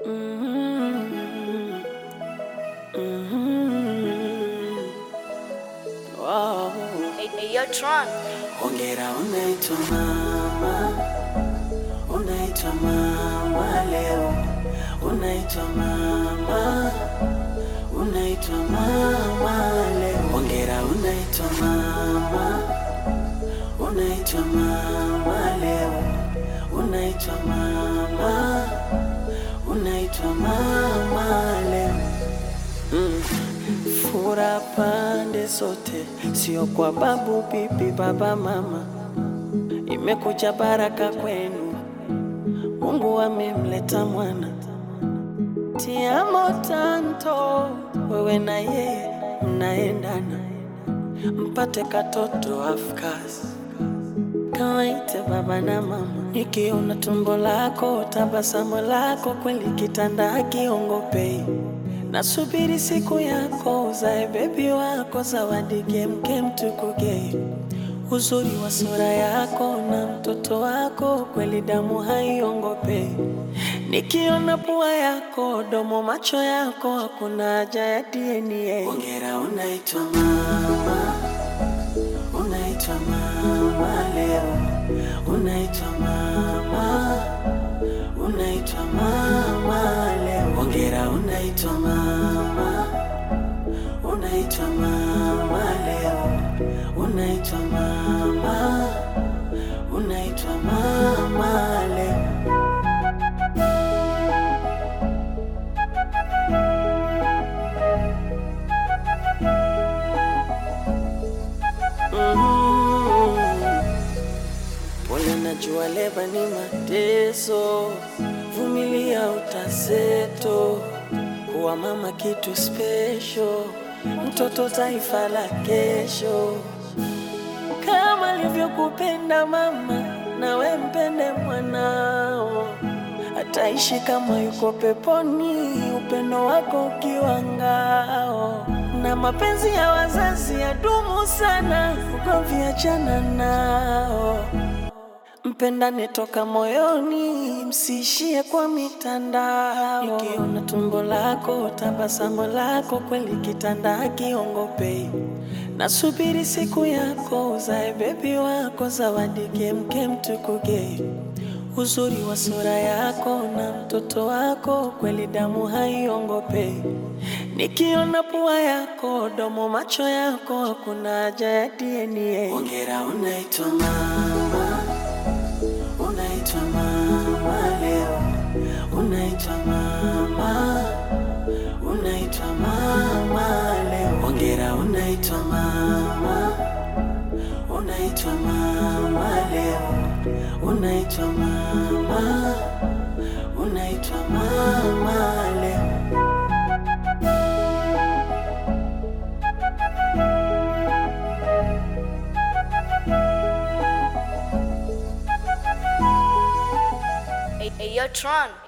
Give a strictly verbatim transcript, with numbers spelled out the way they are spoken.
Mhm. Mhm. Wow. Hey, hey, yo, Tron. Hongera, unaitwa mama, unaitwa mama leo, unaitwa mama, unaitwa mama leo. Hongera, unaitwa mama, unaitwa mama leo, unaitwa mama, unaitwa mama leo. Mm. Fura pande zote, sio kwa babu, bibi, baba, mama. Imekuja baraka kwenu, Mungu amemleta mwana. Tiamo tanto, wewe na yeye mnaendana, mpate katoto afkasi. Kawaite baba na mama, nikiona tumbo lako, tabasamu lako, kweli kitanda hakiongopei. Nasubiri siku yako, uzae bebi wako, zawadi kemke mtukuge. Uzuri wa sura yako na mtoto wako, kweli damu haiongopei. Nikiona pua yako, domo, macho yako, hakuna haja ya D N A. Hongera, unaitwa mama, unaitwa mama leo, unaitwa mama, unaitwa mama leo. Hongera, unaitwa mama, unaitwa mama leo, unaitwa mama, unaitwa mama leo. Pole, najua leba ni mateso, vumilia utazeto. Kuwa mama kitu special, mtoto taifa la kesho. Kama alivyokupenda mama, nawe mpende mwanao. Ataishi kama yuko peponi, upendo wako ukiwa ngao. Na mapenzi ya wazazi yadumu sana, ugomvi achana nao. Mpendane toka moyoni, msiishie kwa mitandao. Nikiona tumbo lako, tabasamu lako, kweli kitanda hakiongopei. Nasubiri siku yako, uzae bebi wako, zawadi kemke mtukuge. Uzuri wa sura yako na mtoto wako, kweli damu haiongopei. Nikiona pua yako, domo, macho yako, hakuna haja ya D N A. Hongera, unaitwa mama, unaitwa mama leo, unaitwa mama, unaitwa mama leo. Hongera, unaitwa mama, unaitwa mama leo, unaitwa mama, unaitwa mama leo. Hey, hey, yo, Tron.